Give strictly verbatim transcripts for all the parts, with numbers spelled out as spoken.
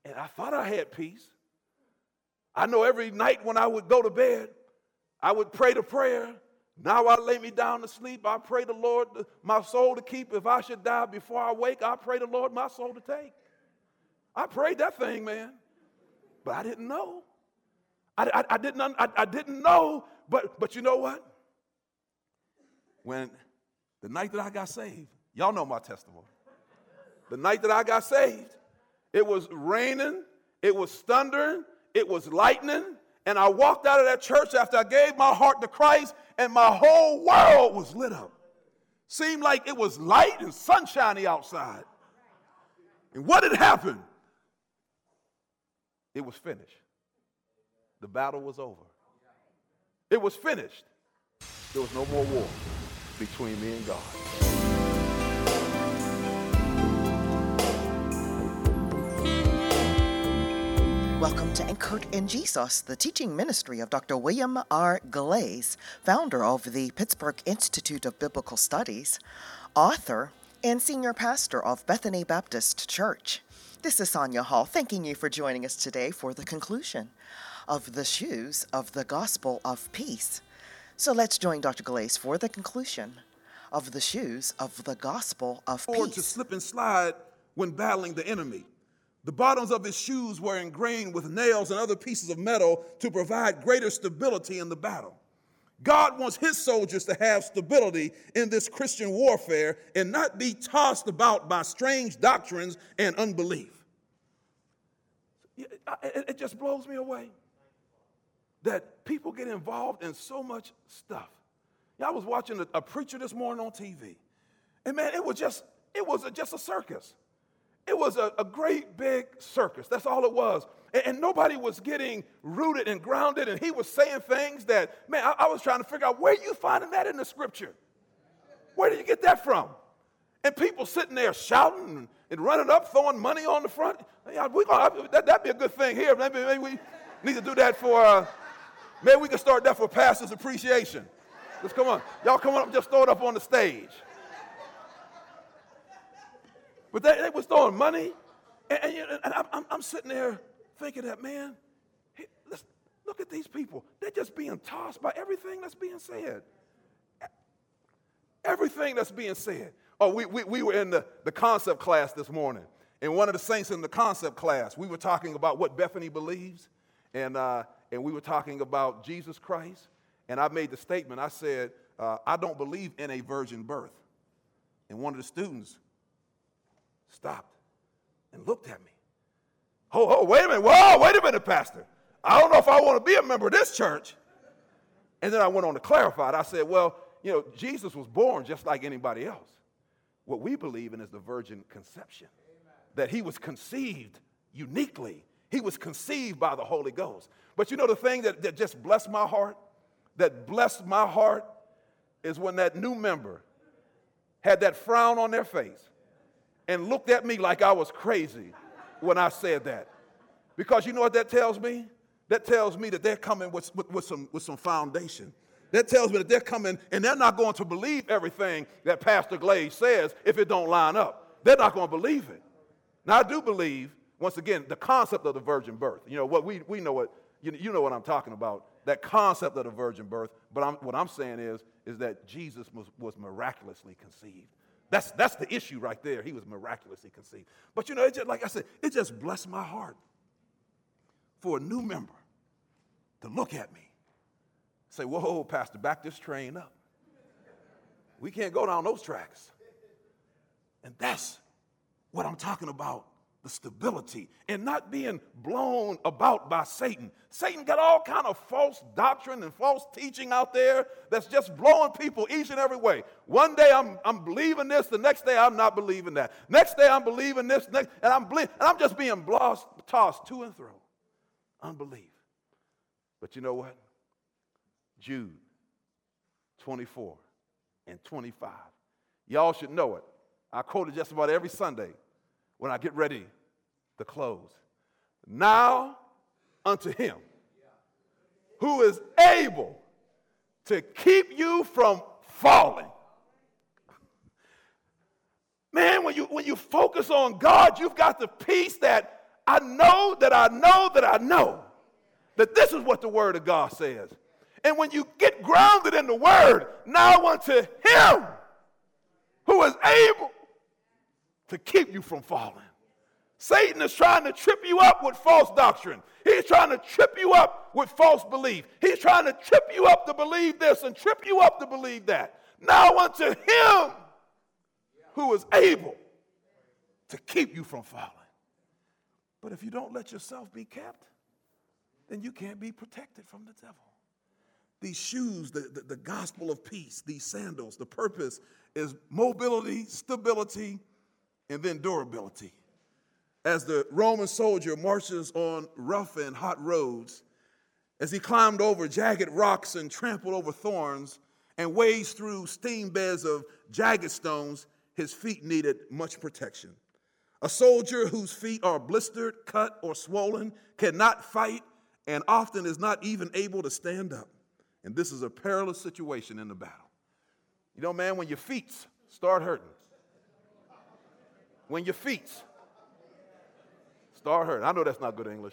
And I thought I had peace. I know every night when I would go to bed, I would pray the prayer. Now I lay me down to sleep. I pray the Lord my soul to keep. If I should die before I wake, I pray the Lord my soul to take. I prayed that thing, man. But I didn't know. I, I, I didn't I, I didn't know. But, but you know what? When the night that I got saved, y'all know my testimony. The night that I got saved, it was raining, it was thundering, it was lightning, and I walked out of that church after I gave my heart to Christ, and my whole world was lit up. Seemed like it was light and sunshiny outside. And what had happened? It was finished. The battle was over. It was finished. There was no more war between me and God. Welcome to Anchored in Jesus, the teaching ministry of Doctor William R. Glaze, founder of the Pittsburgh Institute of Biblical Studies, author, and senior pastor of Bethany Baptist Church. This is Sonia Hall, thanking you for joining us today for the conclusion of the Shoes of the Gospel of Peace. So let's join Doctor Glaze for the conclusion of the Shoes of the Gospel of Peace. Or to slip and slide when battling the enemy. The bottoms of his shoes were ingrained with nails and other pieces of metal to provide greater stability in the battle. God wants his soldiers to have stability in this Christian warfare and not be tossed about by strange doctrines and unbelief. It just blows me away that people get involved in so much stuff. I was watching a preacher this morning on T V, and man, it was just it was just a circus. It was a, a great big circus. That's all it was. And, and nobody was getting rooted and grounded. And he was saying things that, man, I, I was trying to figure out, where are you finding that in the scripture? Where did you get that from? And people sitting there shouting and, and running up, throwing money on the front. Yeah, we gonna, that, that'd be a good thing here. Maybe, maybe we need to do that for, uh, maybe we can start that for pastor's appreciation. Just come on. Y'all come on up and just throw it up on the stage. But they, they was throwing money, and, and, and I'm, I'm sitting there thinking that, man, hey, let's look at these people. They're just being tossed by everything that's being said. Everything that's being said. Oh, we, we, we were in the, the concept class this morning, and one of the saints in the concept class, we were talking about what Bethany believes, and, uh, and we were talking about Jesus Christ, and I made the statement, I said, uh, I don't believe in a virgin birth. And one of the students stopped and looked at me. Oh, oh, wait a minute. Whoa, wait a minute, Pastor. I don't know if I want to be a member of this church. And then I went on to clarify it. I said, well, you know, Jesus was born just like anybody else. What we believe in is the virgin conception. Amen. That he was conceived uniquely. He was conceived by the Holy Ghost. But you know the thing that, that just blessed my heart, that blessed my heart, is when that new member had that frown on their face and looked at me like I was crazy when I said that. Because you know what that tells me? That tells me that they're coming with, with, with, some, with some foundation. That tells me that they're coming and they're not going to believe everything that Pastor Glaze says if it don't line up. They're not going to believe it. Now, I do believe, once again, the concept of the virgin birth. You know, what we, we know what, you, you know what I'm talking about, that concept of the virgin birth. But I'm, what I'm saying is, is that Jesus was, was miraculously conceived. That's, that's the issue right there. He was miraculously conceived. But, you know, it just, like I said, it just blessed my heart for a new member to look at me, say, whoa, Pastor, back this train up. We can't go down those tracks. And that's what I'm talking about, the stability and not being blown about by Satan. Satan got all kind of false doctrine and false teaching out there that's just blowing people each and every way. One day I'm, I'm believing this, the next day I'm not believing that. Next day I'm believing this, next, and I'm believe, and I'm just being blossed, tossed to and fro. Unbelief. But you know what? Jude twenty-four and twenty-five. Y'all should know it. I quote it just about every Sunday when I get ready to close. Now unto him who is able to keep you from falling. Man, when you, when you focus on God, you've got the peace that I know that I know that I know that this is what the word of God says. And when you get grounded in the word, now unto him who is able to keep you from falling. Satan is trying to trip you up with false doctrine. He's trying to trip you up with false belief. He's trying to trip you up to believe this and trip you up to believe that. Now unto him who is able to keep you from falling. But if you don't let yourself be kept, then you can't be protected from the devil. These shoes, the, the, the gospel of peace, these sandals, the purpose is mobility, stability, and then durability. As the Roman soldier marches on rough and hot roads, as he climbed over jagged rocks and trampled over thorns and waded through steam beds of jagged stones, his feet needed much protection. A soldier whose feet are blistered, cut, or swollen cannot fight and often is not even able to stand up. And this is a perilous situation in the battle. You know, man, when your feet start hurting, when your feet start hurting, I know that's not good English,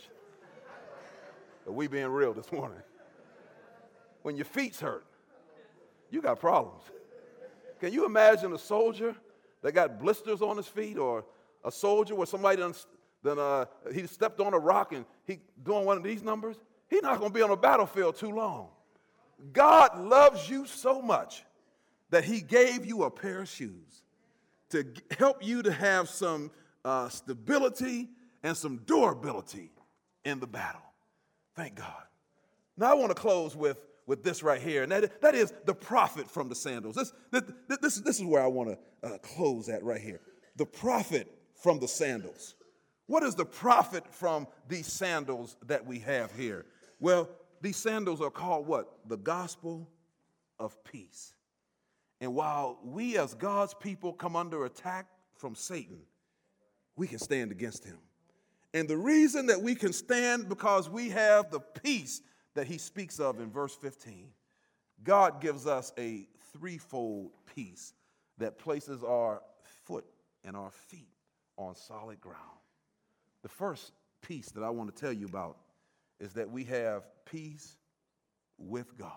but we being real this morning. When your feet hurt, you got problems. Can you imagine a soldier that got blisters on his feet, or a soldier where somebody done, done uh, he stepped on a rock and he doing one of these numbers? He's not going to be on a battlefield too long. God loves you so much that he gave you a pair of shoes to help you to have some uh, stability and some durability in the battle. Thank God. Now I want to close with, with this right here, and that, that is the profit from the sandals. This, this, this, this is where I want to uh, close at right here. The profit from the sandals. What is the profit from these sandals that we have here? Well, these sandals are called what? The gospel of peace. And while we as God's people come under attack from Satan, we can stand against him. And the reason that we can stand because we have the peace that he speaks of in verse fifteen. God gives us a threefold peace that places our foot and our feet on solid ground. The first peace that I want to tell you about is that we have peace with God.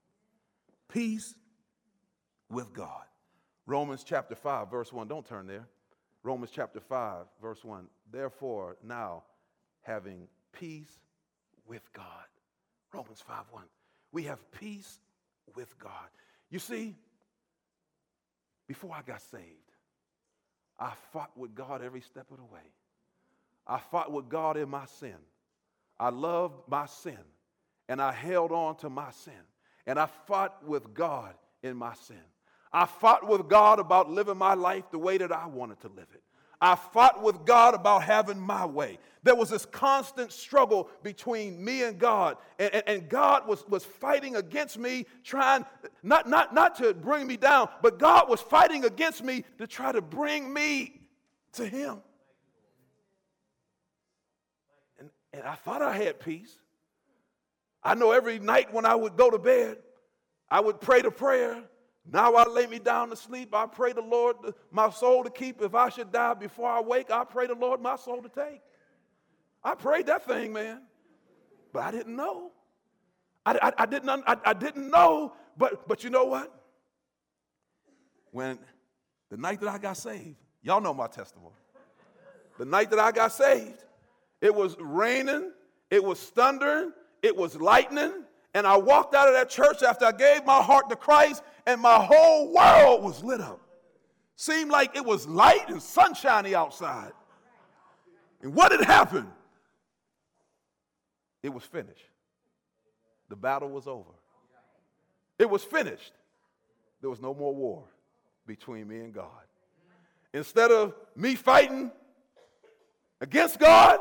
Peace with God. Romans chapter five, verse one. Don't turn there. Romans chapter five, verse one. Therefore, now, having peace with God. Romans five one. We have peace with God. You see, before I got saved, I fought with God every step of the way. I fought with God in my sin. I loved my sin, and I held on to my sin. And I fought with God in my sin. I fought with God about living my life the way that I wanted to live it. I fought with God about having my way. There was this constant struggle between me and God, and, and, and God was, was fighting against me, trying not, not, not to bring me down, but God was fighting against me to try to bring me to him. And, and I thought I had peace. I know every night when I would go to bed, I would pray the prayer. Now I lay me down to sleep. I pray the Lord my soul to keep. If I should die before I wake, I pray the Lord my soul to take. I prayed that thing, man. But I didn't know. I, I, I didn't I, I didn't know. But, but you know what? When the night that I got saved, y'all know my testimony. The night that I got saved, it was raining, it was thundering, it was lightning, and I walked out of that church after I gave my heart to Christ, and my whole world was lit up. Seemed like it was light and sunshiny outside. And what had happened? It was finished. The battle was over. It was finished. There was no more war between me and God. Instead of me fighting against God,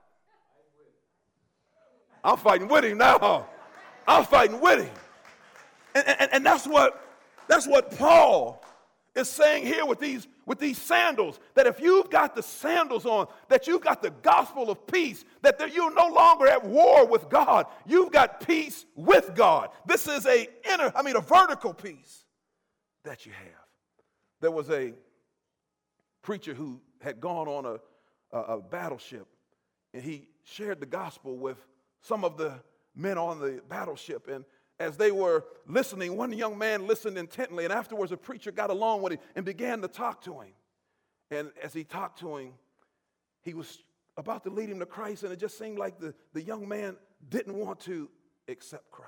I'm fighting with him now. I'm fighting with him. And, and, and that's what that's what Paul is saying here with these, with these sandals, that if you've got the sandals on, that you've got the gospel of peace, that you're no longer at war with God. You've got peace with God. This is a inner, I mean a vertical peace that you have. There was a preacher who had gone on a, a, a battleship, and he shared the gospel with some of the men on the battleship. And as they were listening, one young man listened intently, and afterwards a preacher got along with him and began to talk to him. And as he talked to him, he was about to lead him to Christ, and it just seemed like the, the young man didn't want to accept Christ.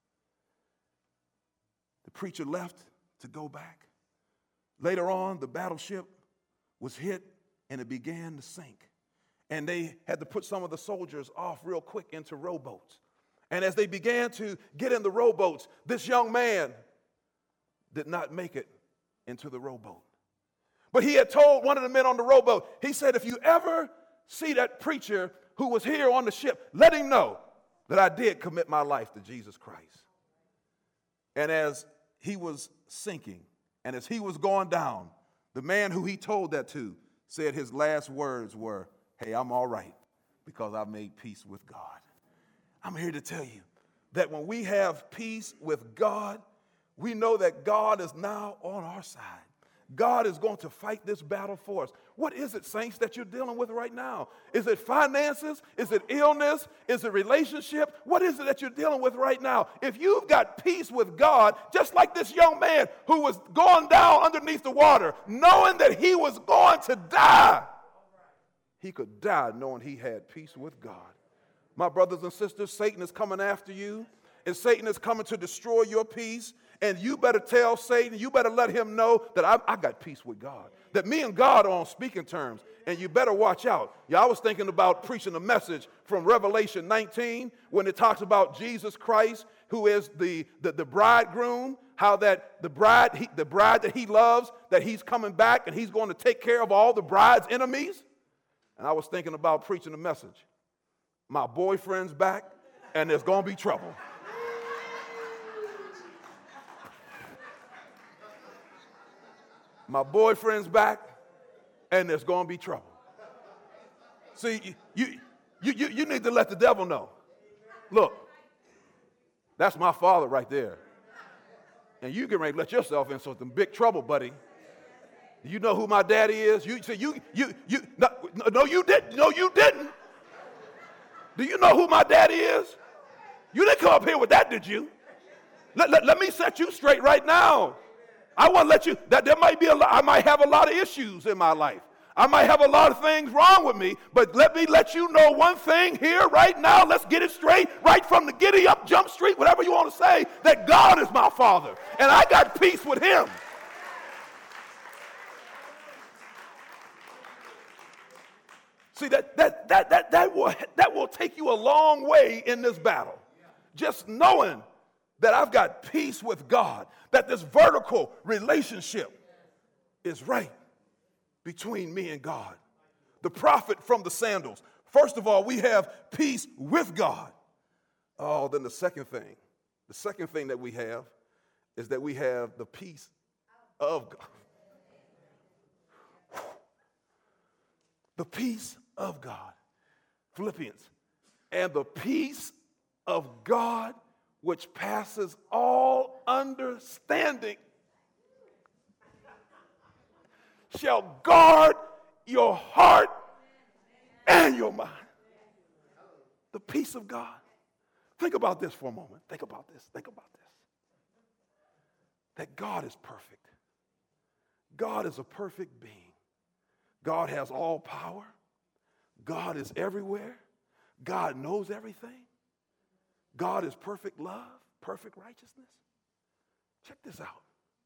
The preacher left to go back. Later on, the battleship was hit, and it began to sink. And they had to put some of the soldiers off real quick into rowboats. And as they began to get in the rowboats, this young man did not make it into the rowboat. But he had told one of the men on the rowboat, he said, if you ever see that preacher who was here on the ship, let him know that I did commit my life to Jesus Christ. And as he was sinking, and as he was going down, the man who he told that to said his last words were, hey, I'm all right because I've made peace with God. I'm here to tell you that when we have peace with God, we know that God is now on our side. God is going to fight this battle for us. What is it, saints, that you're dealing with right now? Is it finances? Is it illness? Is it relationship? What is it that you're dealing with right now? If you've got peace with God, just like this young man who was going down underneath the water, knowing that he was going to die, he could die knowing he had peace with God. My brothers and sisters, Satan is coming after you, and Satan is coming to destroy your peace. And you better tell Satan, you better let him know that I, I got peace with God, that me and God are on speaking terms, and you better watch out. Yeah, I was thinking about preaching a message from Revelation nineteen when it talks about Jesus Christ, who is the, the, the bridegroom, how that the bride, he, the bride that he loves, that he's coming back and he's going to take care of all the bride's enemies. And I was thinking about preaching a message. My boyfriend's back, and there's going to be trouble. My boyfriend's back, and there's going to be trouble. See, you, you, you, you need to let the devil know. Look, that's my father right there. And you get ready to let yourself in some big trouble, buddy. Do you know who my daddy is? You say, you, you, you, no, no, you didn't. No, you didn't. Do you know who my daddy is? You didn't come up here with that, did you? Let, let, let me set you straight right now. I want to let you, that there might be a lot, I might have a lot of issues in my life. I might have a lot of things wrong with me, but let me let you know one thing here right now. Let's get it straight, right from the giddy up, jump street, whatever you want to say, that God is my Father, and I got peace with him. See, that, that, that, that, that, will, that will take you a long way in this battle. Just knowing that I've got peace with God, that this vertical relationship is right between me and God. The prophet from the sandals. First of all, we have peace with God. Oh, then the second thing, the second thing that we have is that we have the peace of God. The peace of God. Philippians. And the peace of God which passes all understanding shall guard your heart and your mind. The peace of God. Think about this for a moment. Think about this. Think about this. That God is perfect. God is a perfect being. God has all power. God is everywhere. God knows everything. God is perfect love, perfect righteousness. Check this out.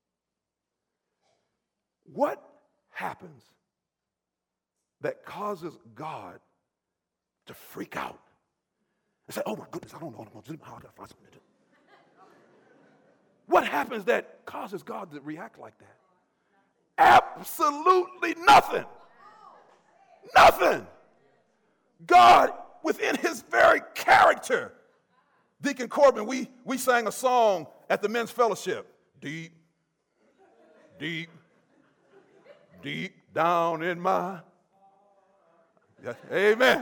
What happens that causes God to freak out and say, oh my goodness, I don't know what I'm going to do. How I got to find something to do. What happens that causes God to react like that? Absolutely nothing. Nothing. God, within his very character. Deacon Corbin, we, we sang a song at the men's fellowship. Deep, deep, deep down in my... Yeah, amen.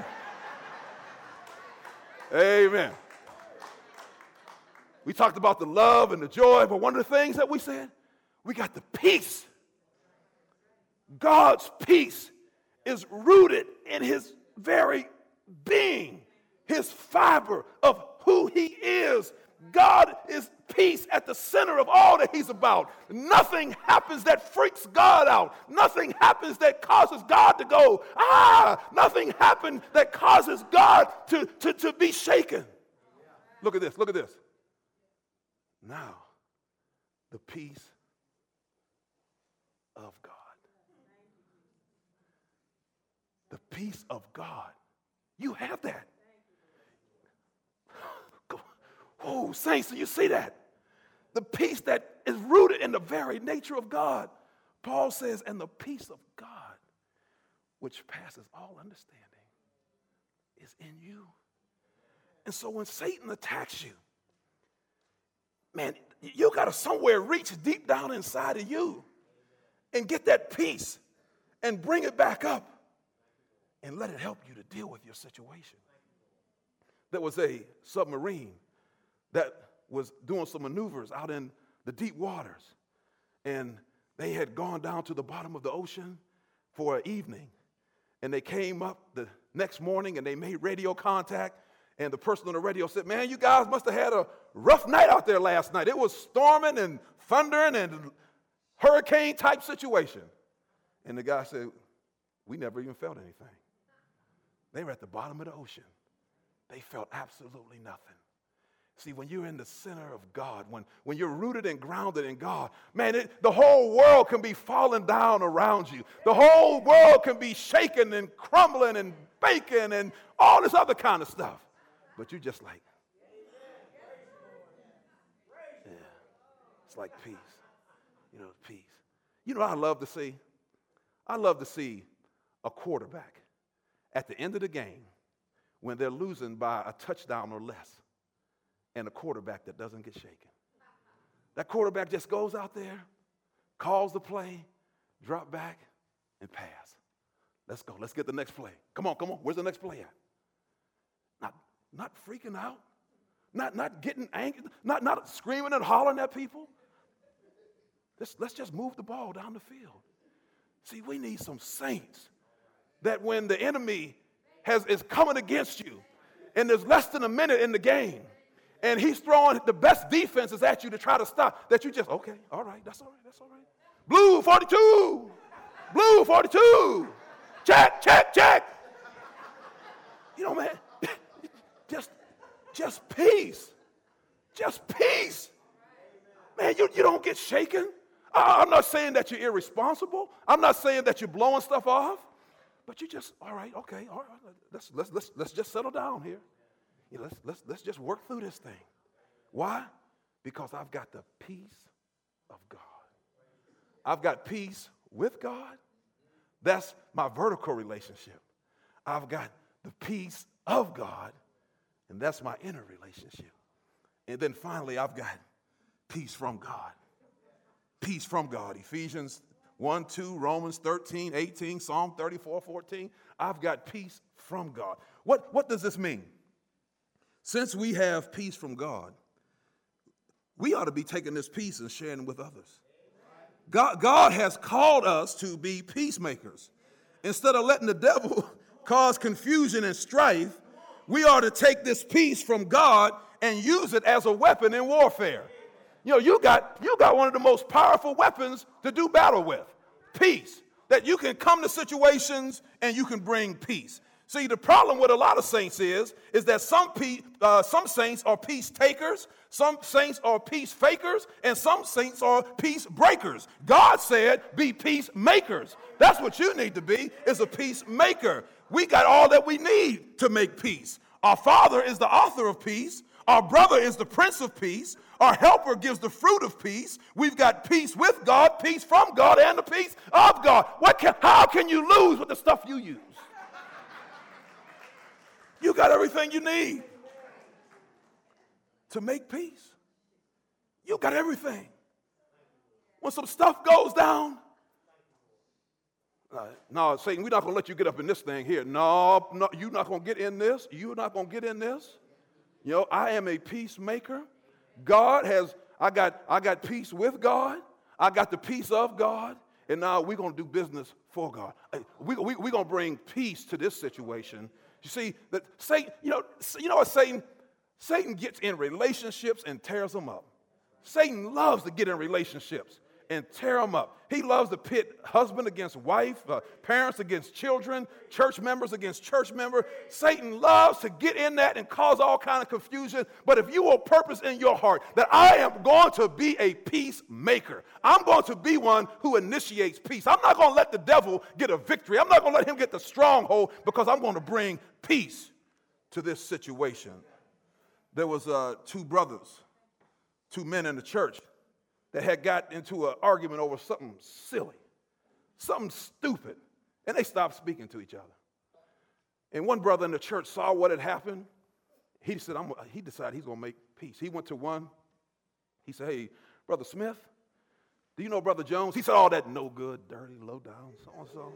Amen. We talked about the love and the joy, but one of the things that we said, we got the peace. God's peace is rooted in his very being, his fiber of who he is. God is peace at the center of all that he's about. Nothing happens that freaks God out. Nothing happens that causes God to go, ah, nothing happens that causes God to, to, to be shaken. Look at this, look at this. Now, the peace of God. The peace of God. You have that. Oh, saints, do you see that? The peace that is rooted in the very nature of God. Paul says, and the peace of God, which passes all understanding, is in you. And so when Satan attacks you, man, you got to somewhere reach deep down inside of you and get that peace and bring it back up and let it help you to deal with your situation. There was a submarine that was doing some maneuvers out in the deep waters, and they had gone down to the bottom of the ocean for an evening, and they came up the next morning and they made radio contact, and the person on the radio said, man, you guys must have had a rough night out there last night. It was storming and thundering and hurricane type situation. And the guy said, we never even felt anything. They were at the bottom of the ocean. They felt absolutely nothing. See, when you're in the center of God, when, when you're rooted and grounded in God, man, it, the whole world can be falling down around you. The whole world can be shaking and crumbling and baking and all this other kind of stuff. But you're just like, yeah, it's like peace. You know, peace. You know what I love to see? I love to see a quarterback at the end of the game when they're losing by a touchdown or less, and a quarterback that doesn't get shaken. That quarterback just goes out there, calls the play, drop back, and pass. Let's go. Let's get the next play. Come on, come on. Where's the next play at? Not, not freaking out. Not, not getting angry. Not, not screaming and hollering at people. Let's, let's just move the ball down the field. See, we need some saints that when the enemy has, is coming against you and there's less than a minute in the game, and he's throwing the best defenses at you to try to stop, that you just, okay, all right, that's all right, that's all right. Blue forty-two, blue forty-two, check, check, check. You know, man, just, just peace, just peace. Man, you, you don't get shaken. I, I'm not saying that you're irresponsible. I'm not saying that you're blowing stuff off, but you just, all right, okay, all right, let's, let's, let's, let's just settle down here. Yeah, let's, let's, let's just work through this thing. Why? Because I've got the peace of God. I've got peace with God. That's my vertical relationship. I've got the peace of God, and that's my inner relationship. And then finally, I've got peace from God. Peace from God. Ephesians one, two, Romans thirteen, eighteen, Psalm thirty-four, fourteen. I've got peace from God. What, what does this mean? Since we have peace from God, we ought to be taking this peace and sharing it with others. God, God has called us to be peacemakers. Instead of letting the devil cause confusion and strife, we are to take this peace from God and use it as a weapon in warfare. You know, you got, you got one of the most powerful weapons to do battle with, peace. That you can come to situations and you can bring peace. See, the problem with a lot of saints is, is that some, pe- uh, some saints are peace takers, some saints are peace fakers, and some saints are peace breakers. God said, be peacemakers. That's what you need to be, is a peacemaker. We got all that we need to make peace. Our Father is the author of peace. Our brother is the Prince of Peace. Our helper gives the fruit of peace. We've got peace with God, peace from God, and the peace of God. What can, how can you lose with the stuff you use? You got everything you need to make peace. You got everything. When some stuff goes down, uh, no, Satan, we're not going to let you get up in this thing here. No, no, you're not going to get in this. You're not going to get in this. You know, I am a peacemaker. God has, I got, I got peace with God. I got the peace of God. And now we're going to do business for God. We, we, we're going to bring peace to this situation. You see, that Satan, you know, you know what Satan, Satan gets in relationships and tears them up. Satan loves to get in relationships and tear them up. He loves to pit husband against wife, uh, parents against children, church members against church member. Satan loves to get in that and cause all kind of confusion. But if you will purpose in your heart that I am going to be a peacemaker, I'm going to be one who initiates peace. I'm not going to let the devil get a victory. I'm not going to let him get the stronghold, because I'm going to bring peace to this situation. There was uh, two brothers, two men in the church that had got into an argument over something silly, something stupid, and they stopped speaking to each other. And one brother in the church saw what had happened. He said, I'm, he decided he's going to make peace. He went to one. He said, hey, Brother Smith, do you know Brother Jones? He said, oh, that no good, dirty, low down, so-and-so.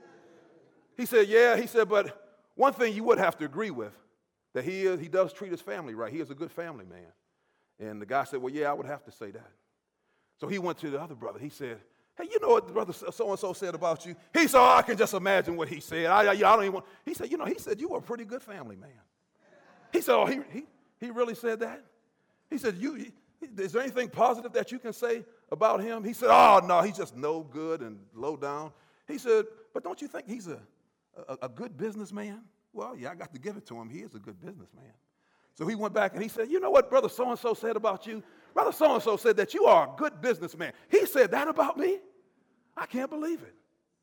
He said, yeah. He said, but one thing you would have to agree with, that he is, he does treat his family right. He is a good family man. And the guy said, well, yeah, I would have to say that. So he went to the other brother. He said, hey, you know what brother so-and-so said about you? He said, oh, I can just imagine what he said. I, I, I don't even want. He said, you know, he said, you were a pretty good family man. He said, oh, he, he, he really said that? He said, you, he, is there anything positive that you can say about him? He said, oh, no, he's just no good and low down. He said, but don't you think he's a, a, a good businessman? Well, yeah, I got to give it to him. He is a good businessman. So he went back and he said, you know what brother so-and-so said about you? Brother so-and-so said that you are a good businessman. He said that about me? I can't believe it.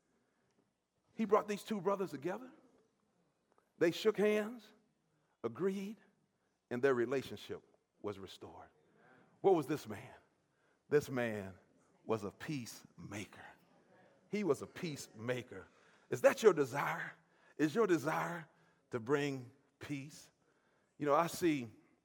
He brought these two brothers together. They shook hands, agreed, and their relationship was restored. What was this man? This man was a peacemaker. He was a peacemaker. Is that your desire? Is your desire to bring peace? You know, I see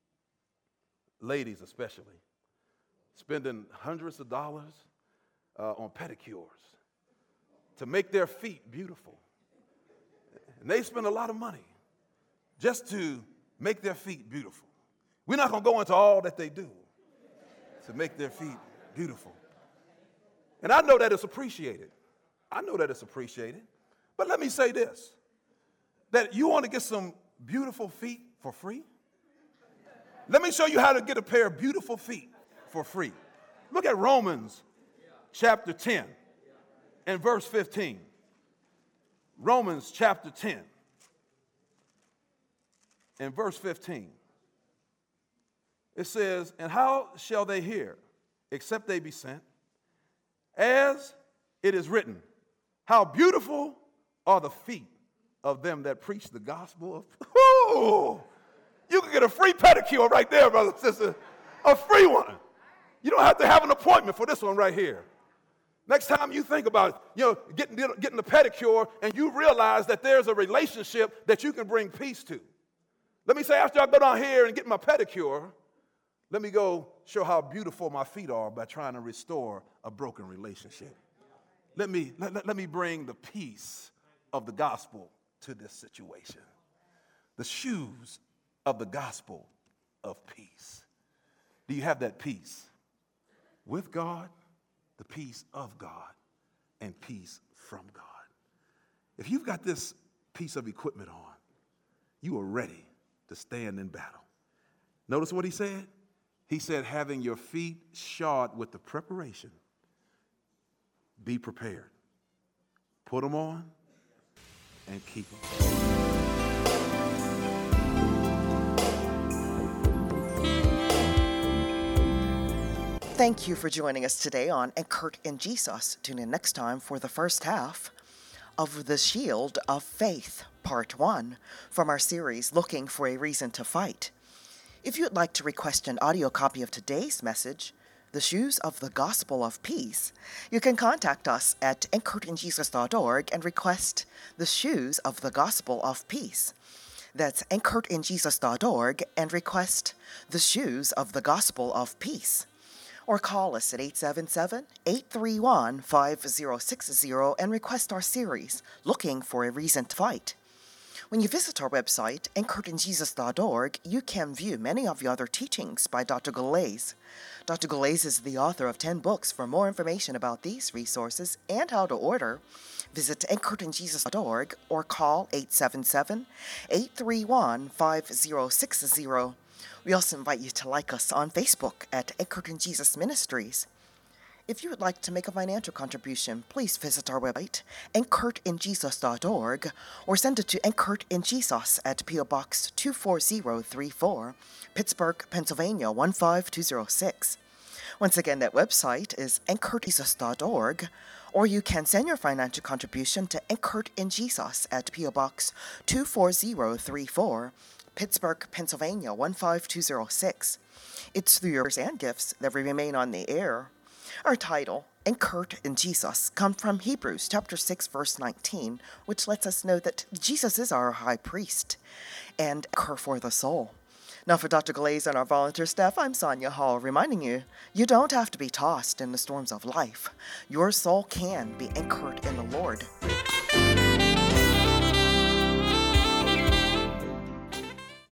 ladies especially spending hundreds of dollars uh, on pedicures to make their feet beautiful. And they spend a lot of money just to make their feet beautiful. We're not going to go into all that they do to make their feet beautiful. And I know that it's appreciated. I know that it's appreciated. But let me say this, that you want to get some beautiful feet for free? Let me show you how to get a pair of beautiful feet for free. Look at Romans chapter ten and verse fifteen. Romans chapter ten and verse fifteen. It says, and how shall they hear except they be sent? As it is written, how beautiful are the feet of them that preach the gospel of... Ooh, you can get a free pedicure right there, brother and sister. A free one. You don't have to have an appointment for this one right here. Next time you think about, you know, getting, getting a pedicure and you realize that there's a relationship that you can bring peace to. Let me say, after I go down here and get my pedicure, let me go show how beautiful my feet are by trying to restore a broken relationship. Let me, let, let, let me bring the peace of the gospel to this situation. The shoes of the gospel of peace. Do you have that peace with God, the peace of God, and peace from God? If you've got this piece of equipment on, you are ready to stand in battle. Notice what he said? He said, having your feet shod with the preparation, be prepared. Put them on and keep them. Thank you for joining us today on Anchored in Jesus. Tune in next time for the first half of The Shield of Faith, Part one, from our series, Looking for a Reason to Fight. If you'd like to request an audio copy of today's message, The Shoes of the Gospel of Peace, you can contact us at anchored in jesus dot org and request The Shoes of the Gospel of Peace. That's anchored in jesus dot org and request The Shoes of the Gospel of Peace. Or call us at eight seven seven, eight three one, five zero six zero and request our series, Looking for a Reason to Fight. When you visit our website, anchored in jesus dot org, you can view many of the other teachings by Doctor Galais. Doctor Galais is the author of ten books. For more information about these resources and how to order, visit anchored in jesus dot org or call eight seven seven, eight three one, five zero six zero. We also invite you to like us on Facebook at Anchored in Jesus Ministries. If you would like to make a financial contribution, please visit our website, anchored in jesus dot org, or send it to Anchored in Jesus at P O Box two four zero three four, Pittsburgh, Pennsylvania one five two zero six. Once again, that website is anchored in jesus dot org, or you can send your financial contribution to Anchored in Jesus at P O Box two four zero three four, Pittsburgh, Pennsylvania one five two zero six. It's through yours and gifts that we remain on the air. Our title, Anchored in Jesus, comes from Hebrews chapter six, verse nineteen, which lets us know that Jesus is our high priest and anchor for the soul. Now for Doctor Galais and our volunteer staff, I'm Sonia Hall, reminding you, you don't have to be tossed in the storms of life. Your soul can be anchored in the Lord.